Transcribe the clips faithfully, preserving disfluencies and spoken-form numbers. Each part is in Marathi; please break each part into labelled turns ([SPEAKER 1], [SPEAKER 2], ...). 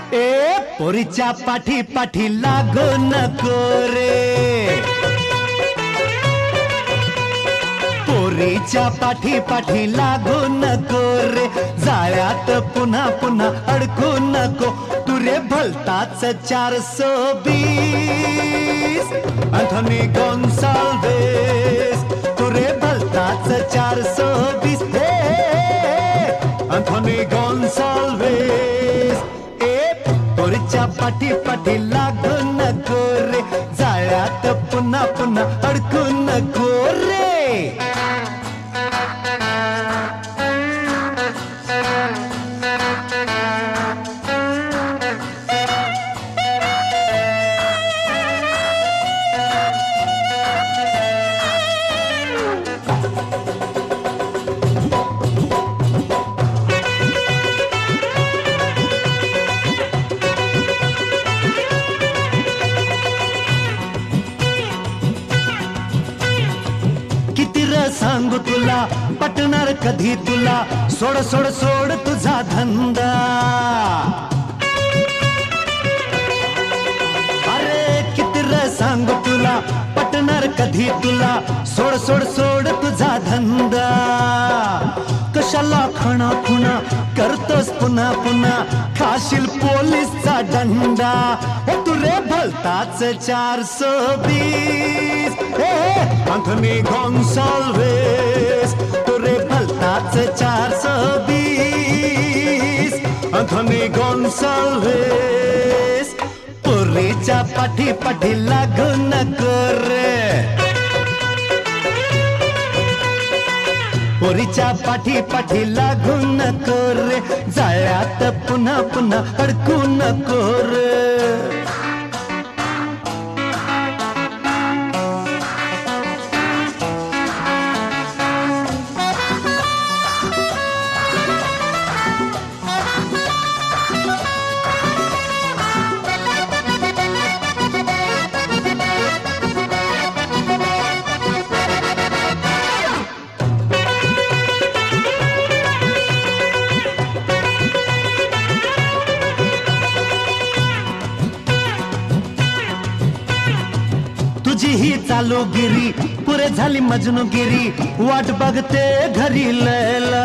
[SPEAKER 1] ए पोरीच्या पाठी पाठी लागू नको रे, पोरीच्या पाठी पाठी लागू नको रे, जाळ्यात पुन्हा पुन्हा अडकू नको तू रे भलताच चारसो बीस अँथोनी गोन्साल्वेस, तू रे भलताच चारसो बीस अँथोनी गोन्साल्वेस। पोरीच्या पाठी पाठी लागू नको रे, जाळ्यात पुन्हा पुन्हा अडकू नको रे। सांगू तुला पटणार कधी तुला, सोड सोड सोड तुझा धंदा, अरे किती र सांगू तुला पटणार कधी तुला, सोड सोड सोड तुझा धंदा। कशाला खणा खुणा करतोस पुन्हा पुन्हा, खाशील पोलीसचा दंडा, हे तू रे भलताच चारसो बीस अँथोनी गोन्साल्वेस, तू रे भलताच चारसो बीस अँथोनी गोन्साल्वेस। पोरीच्या पाठी पाठी लागू नको रे, पोरीच्या पाठी पाठी लागू नको रे, जाळ्यात पुन्हा पुन्हा अडकू नको रे। तुझी ही चालूगिरी पुरे झाली मजनूगिरी, वाट बघते घरी लैला,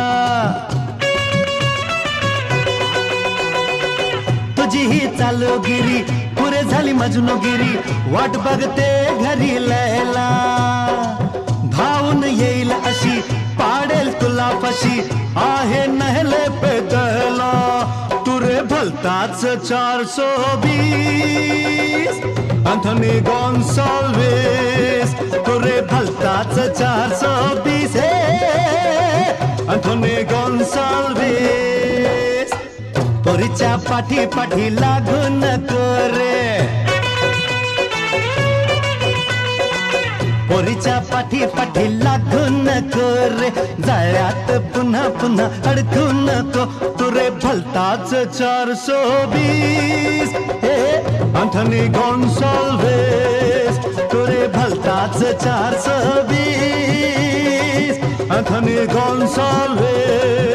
[SPEAKER 1] तुझी ही चालूगिरी पुरे झाली मजनूगिरी, वाट बघते घरी लैला, धावून येईल अशी पाडेल तुला फशी, आहे नहले पे दहला, तू रे भलताच चारसो बीस अँथोनी गोन्साल्वेस, तू रे भलताच चारसो बीस अँथोनी गोन्साल्वेस। पोरीच्या पाठी पाठी लागू नको रे, पोरीच्या पाठी पाठी लागू नको रे, जाळ्यात पुन्हा पुन्हा अडकू नको तू रे भलताच चारसो बीस अँथोनी गोन्साल्वेस, तू रे भलताच चारसो बीस अँथोनी गोन्साल्वेस।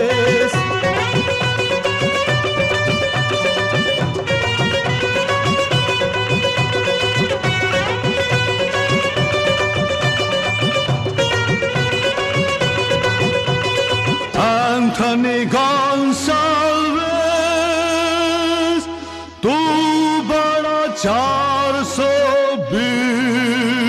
[SPEAKER 1] Anthony Gonsalves, तू बड़ा चार सौ बीस।